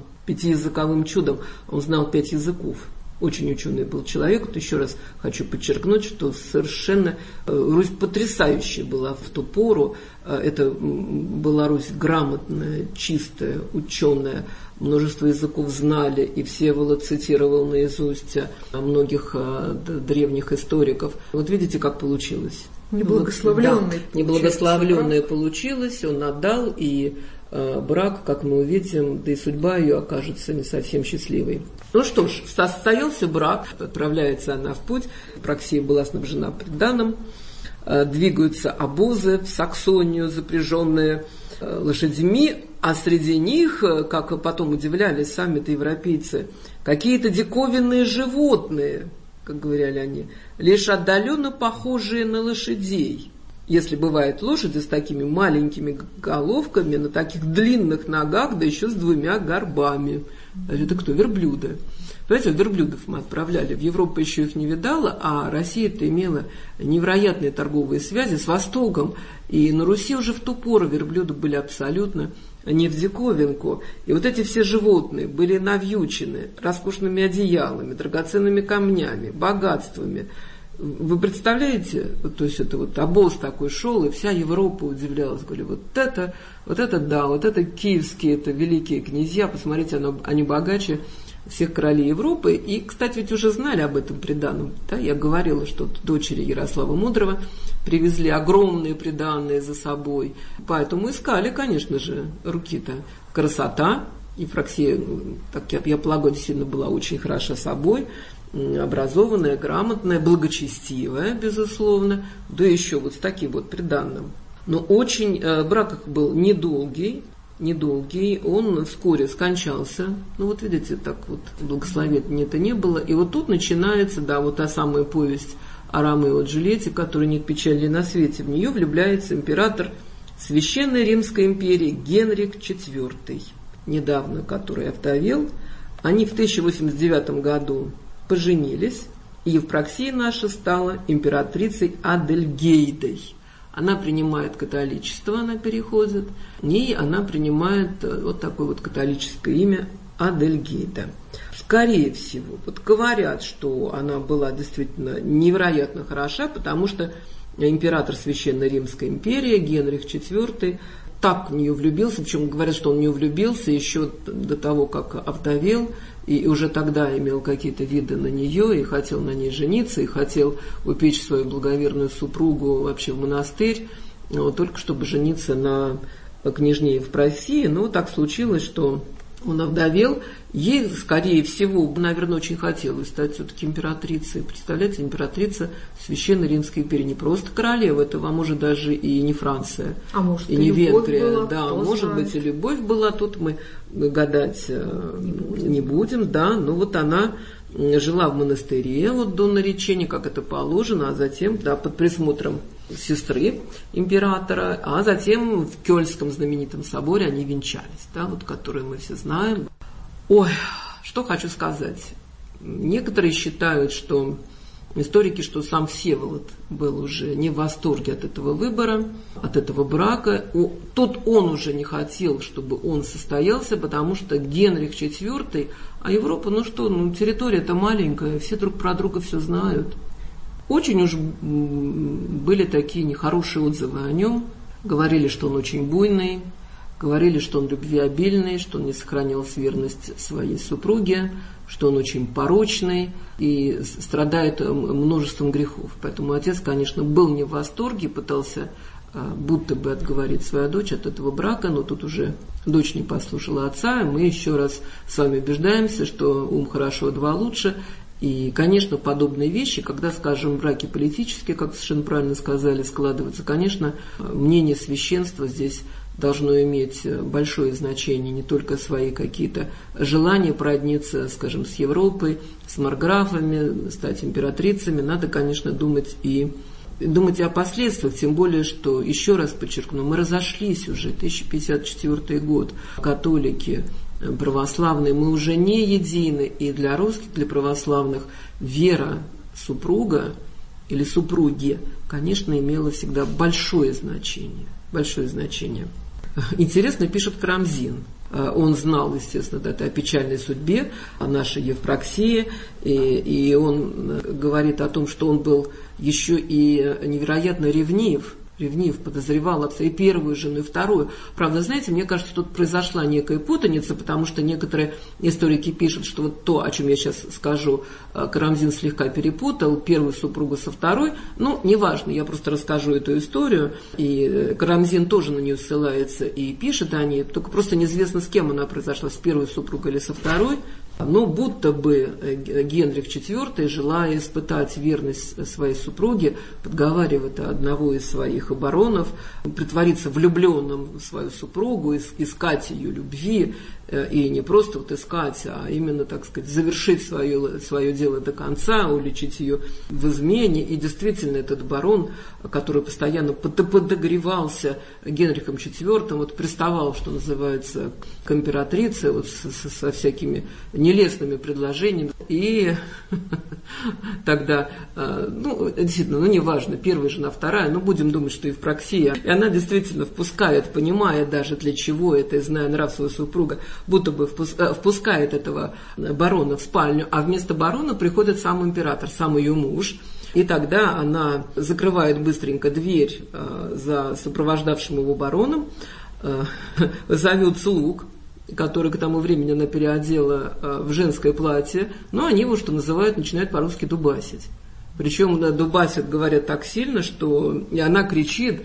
Он знал 5 языков. Очень ученый был человек. Вот еще раз хочу подчеркнуть, что совершенно Русь потрясающая была в ту пору. Это была Русь грамотная, чистая, ученая. Множество языков знали, и Всеволод цитировал наизусть многих древних историков. Вот видите, как получилось. Неблагословленное получилось, он отдал, и брак, как мы увидим, да и судьба ее окажется не совсем счастливой. Ну что ж, состоялся брак, отправляется она в путь, Проксия была снабжена приданым, двигаются обозы в Саксонию, запряженные лошадьми, а среди них, как потом удивлялись сами-то европейцы, какие-то диковинные животные, как говорили они, лишь отдаленно похожие на лошадей. Если бывают лошади с такими маленькими головками, на таких длинных ногах, да еще с 2 горбами. Это кто? Верблюды. Понимаете, верблюдов мы отправляли. В Европу еще их не видала, а Россия-то имела невероятные торговые связи с Востоком. И на Руси уже в ту пору верблюды были абсолютно не в диковинку. И вот эти все животные были навьючены роскошными одеялами, драгоценными камнями, богатствами. Вы представляете, то есть это вот обоз такой шел, и вся Европа удивлялась, говорили, вот это да, вот это киевские, это великие князья, посмотрите, они богаче всех королей Европы. И, кстати, ведь уже знали об этом приданом, да? Я говорила, что дочери Ярослава Мудрого привезли огромные приданые за собой, поэтому искали, конечно же, руки-то. Красота, Евфраксия, так я полагаю, действительно была очень хороша собой, образованная, грамотная, благочестивая, безусловно, да еще вот с таким вот приданным. Но очень брак их был недолгий, он вскоре скончался. Ну вот видите, так вот благословения это не было. И вот тут начинается, да, вот та самая повесть о Ромео и Джульетте, которой нет печали на свете. В нее влюбляется император Священной Римской империи Генрих IV, недавно который овдовел. Они в 1089 году поженились, и Евпроксия наша стала императрицей Адельгейдой. Она принимает католичество, она переходит, и она принимает вот такое вот католическое имя Адельгейда. Скорее всего, вот говорят, что она была действительно невероятно хороша, потому что император Священной Римской империи Генрих IV так в нее влюбился, причем говорят, что он в нее влюбился еще до того, как овдовел, и уже тогда имел какие-то виды на нее, и хотел на ней жениться, и хотел упечь свою благоверную супругу вообще в монастырь, только чтобы жениться на княжне Евпроксии. Но так случилось, что он овдовел. Ей, скорее всего, наверное, очень хотелось стать все-таки императрицей. Представляете, императрица Священной Римской империи, не просто королева, это вам уже даже и не Франция, а может, и не Венгрия. Была, да, может быть, и любовь была. Тут мы гадать не будем, да. Но вот она жила в монастыре вот до наречения, как это положено, а затем, да, под присмотром сестры императора, а затем в Кёльнском знаменитом соборе они венчались, да, вот, который мы все знаем. Ой, что хочу сказать. Некоторые считают, что историки, что сам Всеволод был уже не в восторге от этого выбора, от этого брака. Тут он уже не хотел, чтобы он состоялся, потому что Генрих IV, а Европа, территория-то маленькая, все друг про друга все знают. Очень уж были такие нехорошие отзывы о нем. Говорили, что он очень буйный, говорили, что он любвеобильный, что он не сохранял верность своей супруге, что он очень порочный и страдает множеством грехов. Поэтому отец, конечно, был не в восторге, пытался будто бы отговорить свою дочь от этого брака, но тут уже дочь не послушала отца, и мы еще раз с вами убеждаемся, что ум хорошо, два лучше. И, конечно, подобные вещи, когда, скажем, браки политические, как совершенно правильно сказали, складываются, конечно, мнение священства здесь должно иметь большое значение, не только свои какие-то желания породниться, скажем, с Европой, с марграфами, стать императрицами. Надо, конечно, думать и о последствиях, тем более, что, еще раз подчеркну, мы разошлись уже, 1054 год, католики, православные, мы уже не едины, и для русских, для православных вера супруга или супруги, конечно, имела всегда большое значение. Большое значение. Интересно пишет Карамзин. Он знал, естественно, о печальной судьбе, о нашей Евпроксии, и он говорит о том, что он был еще и невероятно ревнив, подозревал и первую жену, и вторую. Правда, знаете, мне кажется, тут произошла некая путаница, потому что некоторые историки пишут, что вот то, о чем я сейчас скажу, Карамзин слегка перепутал первую супругу со второй. Неважно, я просто расскажу эту историю, и Карамзин тоже на нее ссылается и пишет о ней, только просто неизвестно, с кем она произошла, с первой супругой или со второй. Но будто бы Генрих IV, желая испытать верность своей супруге, подговаривает одного из своих баронов притвориться влюбленным в свою супругу, искать ее любви, и не просто вот искать, а именно, так сказать, завершить свое дело до конца, уличить ее в измене. И действительно этот барон, который постоянно подогревался Генрихом IV, вот приставал, что называется, к императрице вот со всякими нелестными предложениями. И тогда, действительно, неважно, первая жена, вторая, будем думать, что Евпроксия. И она действительно впускает, понимая даже для чего это, и зная нрав своего супруга, будто бы впускает этого барона в спальню, а вместо барона приходит сам император, сам ее муж. И тогда она закрывает быстренько дверь за сопровождавшим его бароном, зовет слуг, который к тому времени она переодела в женское платье, но они его, что называют, начинают по-русски дубасить. Причем дубасят, говорят, так сильно, что и она кричит,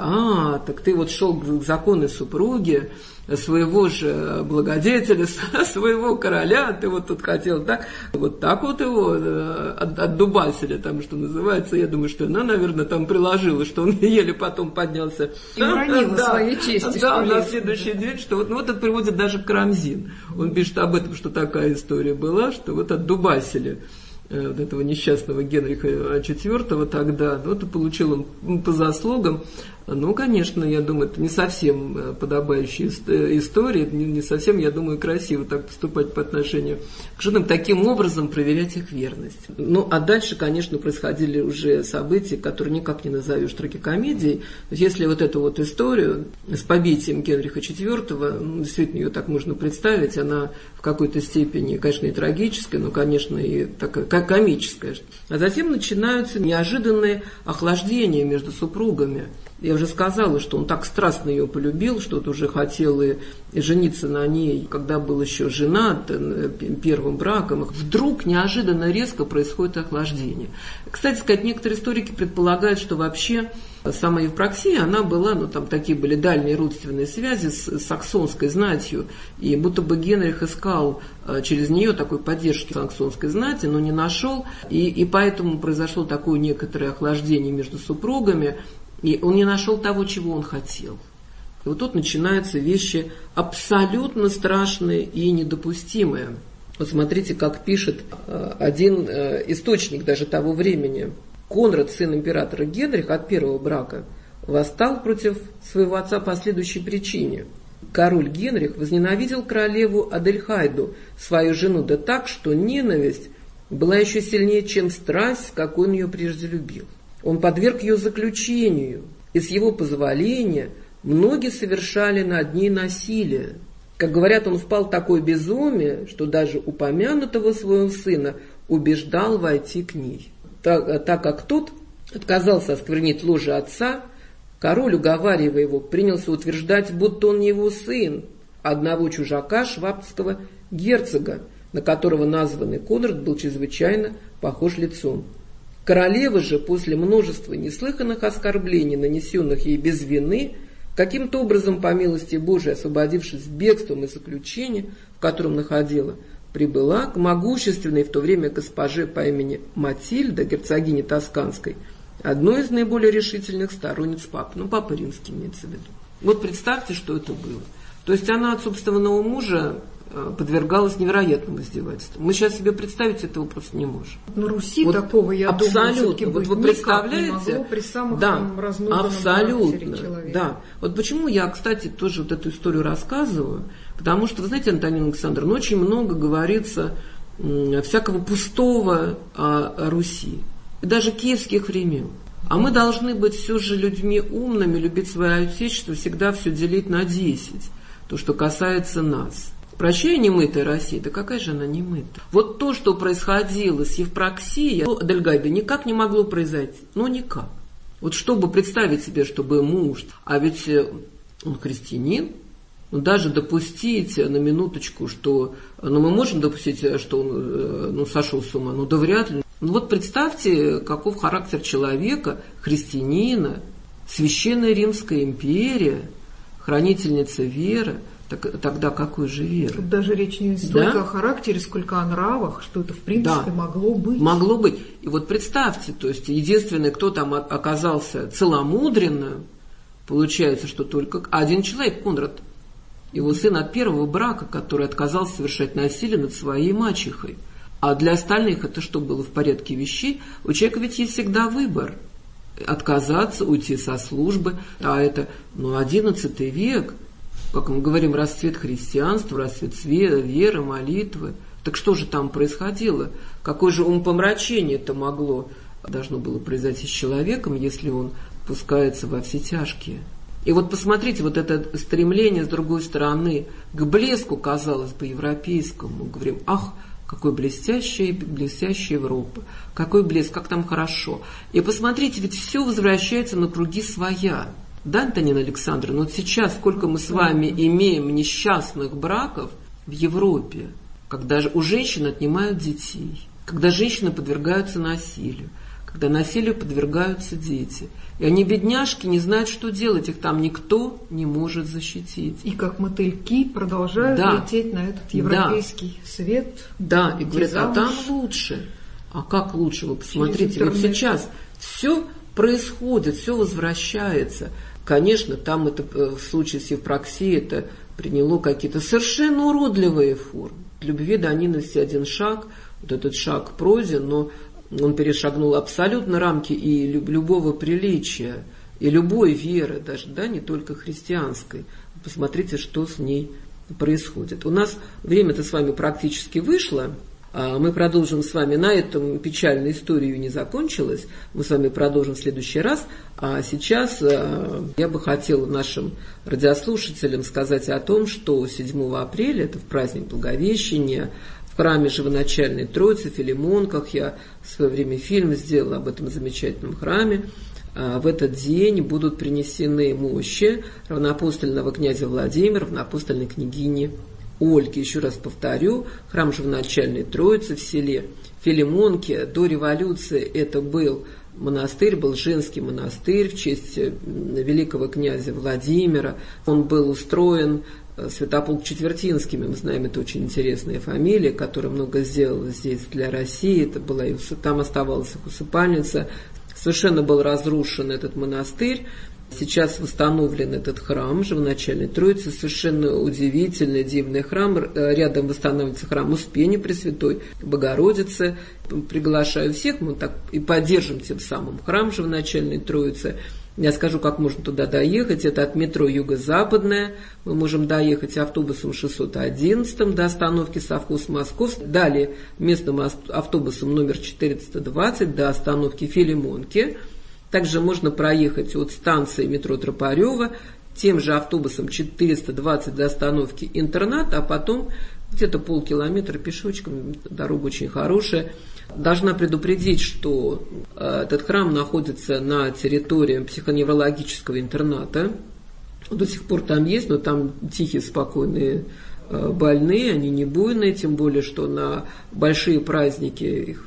что так ты вот шел к законной супруге, своего же благодетеля, своего короля, ты вот тут хотел так, вот его отдубасили, там, что называется. Я думаю, что она, наверное, там приложила, что он еле потом поднялся. И уронила своей чести. Да, на следующий день, что вот это приводит даже к Карамзин. Он пишет об этом, что такая история была, что вот отдубасили вот этого несчастного Генриха IV тогда, и получил он по заслугам. Конечно, я думаю, это не совсем подобающая история, не совсем, я думаю, красиво так поступать по отношению к женам, таким образом проверять их верность. А дальше, конечно, происходили уже события, которые никак не назовешь трагикомедией. Если вот эту вот историю с побитием Генриха IV, действительно, ее так можно представить, она в какой-то степени, конечно, и трагическая, но, конечно, и такая комическая. А затем начинаются неожиданные охлаждения между супругами. Я уже сказала, что он так страстно ее полюбил, что уже хотел и жениться на ней, когда был еще женат первым браком. Вдруг неожиданно резко происходит охлаждение. Кстати сказать, некоторые историки предполагают, что вообще сама Евпроксия, она была, там такие были дальние родственные связи с саксонской знатью, и будто бы Генрих искал через нее такой поддержки саксонской знати, но не нашел, и поэтому произошло такое некоторое охлаждение между супругами, и он не нашел того, чего он хотел. И вот тут начинаются вещи абсолютно страшные и недопустимые. Вот смотрите, как пишет один источник даже того времени. Конрад, сын императора Генриха от первого брака, восстал против своего отца по следующей причине. Король Генрих возненавидел королеву Адельхайду, свою жену, да так, что ненависть была еще сильнее, чем страсть, с какой он ее прежде любил. Он подверг ее заключению, и с его позволения многие совершали над ней насилие. Как говорят, он впал в такое безумие, что даже упомянутого своего сына убеждал войти к ней. Так как тот отказался осквернить ложе отца, король, уговаривая его, принялся утверждать, будто он не его сын, одного чужака, швабского герцога, на которого названный Конрад был чрезвычайно похож лицом. Королева же после множества неслыханных оскорблений, нанесенных ей без вины, каким-то образом, по милости Божией, освободившись бегством из заключения, в котором находила, прибыла к могущественной в то время госпоже по имени Матильда, герцогине Тосканской, одной из наиболее решительных сторонниц папы. Папа римский имеется в виду. Вот представьте, что это было. То есть она от собственного мужа подвергалась невероятному издевательству. Мы сейчас себе представить этого просто не можем. На Руси такого, я думаю, все-таки вот вы представляете? Не могло при самых разнузданном абсолютно, человека. Да. Вот почему я, кстати, тоже вот эту историю рассказываю, потому что, вы знаете, Антонина Александровна, очень много говорится всякого пустого о Руси, и даже киевских времен. А мы должны быть все же людьми умными, любить свое отечество, всегда все делить на 10, то, что касается нас. Прощай, немытая Россия, да какая же она немытая? Вот то, что происходило с Евпроксией, Адельгайда, никак не могло произойти. Никак. Вот чтобы представить себе, чтобы муж, а ведь он христианин, даже допустить на минуточку, что... мы можем допустить, что он сошел с ума, да вряд ли. Вот представьте, каков характер человека, христианина, Священная Римская империя, хранительница веры, Тогда какой же веры? Тут даже речь не столько о характере, сколько о нравах, что это в принципе могло быть. Могло быть. И вот представьте, то есть единственный, кто там оказался целомудренным, получается, что только один человек, Конрад, его сын от первого брака, который отказался совершать насилие над своей мачехой. А для остальных это что было в порядке вещей? У человека ведь есть всегда выбор. Отказаться, уйти со службы. А это, 11 век, как мы говорим, расцвет христианства, расцвет веры, молитвы. Так что же там происходило? Какое же умопомрачение это должно было произойти с человеком, если он пускается во все тяжкие? И вот посмотрите, вот это стремление, с другой стороны, к блеску, казалось бы, европейскому. Мы говорим, ах, какой блестящая Европа, какой блеск, как там хорошо. И посмотрите, ведь все возвращается на круги своя. Да, Антонина Александровна, вот сейчас сколько мы с вами имеем несчастных браков в Европе, когда у женщин отнимают детей, когда женщины подвергаются насилию, когда насилию подвергаются дети. И они, бедняжки, не знают, что делать, их там никто не может защитить. И как мотыльки продолжают лететь на этот европейский свет. Да, и говорят, а там лучше. А как лучше? Вы посмотрите, вот сейчас все происходит, все возвращается. Конечно, там это в случае с Евпроксией это приняло какие-то совершенно уродливые формы. Любви до ненависти один шаг, вот этот шаг пройден, но он перешагнул абсолютно рамки и любого приличия, и любой веры, даже, не только христианской. Посмотрите, что с ней происходит. У нас время-то с вами практически вышло. Мы продолжим с вами, на этом печальная история не закончилась. Мы с вами продолжим в следующий раз. А сейчас я бы хотела нашим радиослушателям сказать о том, что 7 апреля, это в праздник Благовещения, в храме Живоначальной Троицы, в Филимонках, я в свое время фильм сделала об этом замечательном храме, в этот день будут принесены мощи равноапостольного князя Владимира, равноапостольной княгини Ольги. Еще раз повторю, храм Живоначальной Троицы в селе Филимонки. До революции это был монастырь, был женский монастырь в честь великого князя Владимира. Он был устроен Святополк Четвертинскими, мы знаем, это очень интересная фамилия, которая много сделала здесь для России. Это была, там оставалась их усыпальница. Совершенно был разрушен этот монастырь. Сейчас восстановлен этот храм Живоначальной Троицы, совершенно удивительный, дивный храм. Рядом восстанавливается храм Успения Пресвятой Богородицы. Приглашаю всех, мы так и поддержим тем самым храм Живоначальной Троицы. Я скажу, как можно туда доехать. Это от метро Юго-Западное. Мы можем доехать автобусом 611 до остановки Совхоз Московский. Далее местным автобусом номер 420 до остановки Филимонки. Также можно проехать от станции метро Тропарева тем же автобусом 420 до остановки Интернат, а потом где-то полкилометра пешочком, дорога очень хорошая. Должна предупредить, что этот храм находится на территории психоневрологического интерната. До сих пор там есть, но там тихие, спокойные больные, они не буйные, тем более, что на большие праздники их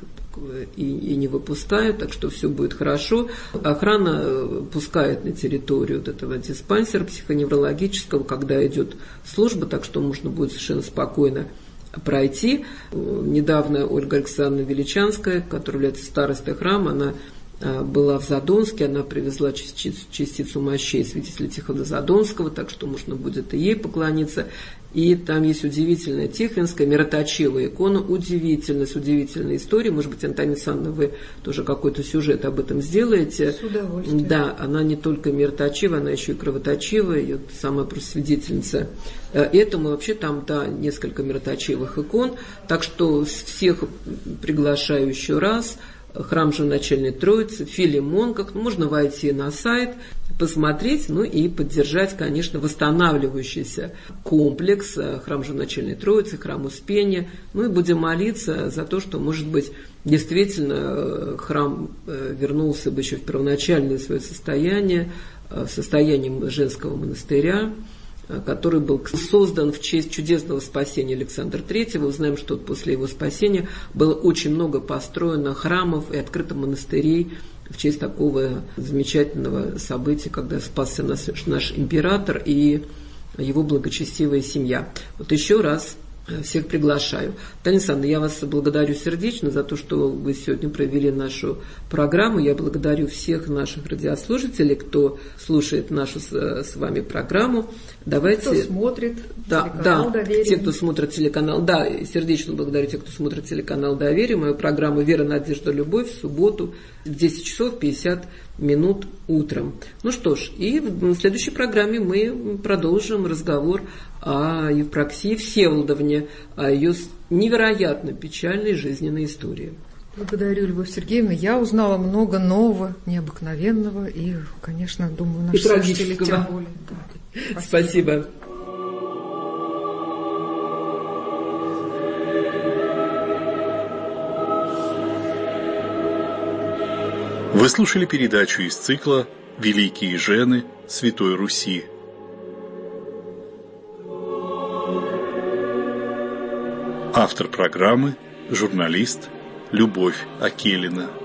и не выпускают, так что все будет хорошо. Охрана пускает на территорию вот этого диспансера психоневрологического, когда идет служба, так что можно будет совершенно спокойно пройти. Недавно Ольга Александровна Величанская, которая является старостой храма, она была в Задонске, она привезла частицу мощей святителя Тихона Задонского, так что можно будет и ей поклониться. И там есть удивительная тихвинская мироточивая икона, с удивительной историей. Может быть, Антонина Александровна, вы тоже какой-то сюжет об этом сделаете. С удовольствием. Да, она не только мироточивая, она еще и кровоточивая, ее самая просто свидетельница этому. Вообще там, несколько мироточивых икон. Так что всех приглашаю еще раз. Храм Живоначальной Троицы, в Филимонках. Можно войти на сайт, посмотреть, и поддержать, конечно, восстанавливающийся комплекс храм Живоначальной Троицы, храм Успения. И будем молиться за то, что, может быть, действительно храм вернулся бы еще в первоначальное свое состояние, в состоянии женского монастыря, который был создан в честь чудесного спасения Александра III. Мы знаем, что после его спасения было очень много построено храмов и открыто монастырей в честь такого замечательного события, когда спасся наш император. И его благочестивая семья. Вот еще раз всех приглашаю. Татьяна Александровна, я вас благодарю сердечно за то, что вы сегодня провели нашу программу. Я благодарю всех наших радиослушателей, кто слушает нашу с вами программу. Давайте... Кто смотрит телеканал «Доверие». Те, кто смотрит телеканал, да, сердечно благодарю тех, кто смотрит телеканал «Доверие». Мою программу «Вера, надежда, любовь» в субботу в 10 часов 50 минут утром. Ну что ж, и в следующей программе мы продолжим разговор о Евпроксии Всеволодовне, о ее невероятно печальной жизненной истории. Благодарю, Любовь Сергеевна. Я узнала много нового, необыкновенного и, конечно, думаю, наши слушатели тем более. Да. Спасибо. Вы слушали передачу из цикла «Великие жены Святой Руси». Автор программы – журналист Любовь Акелина.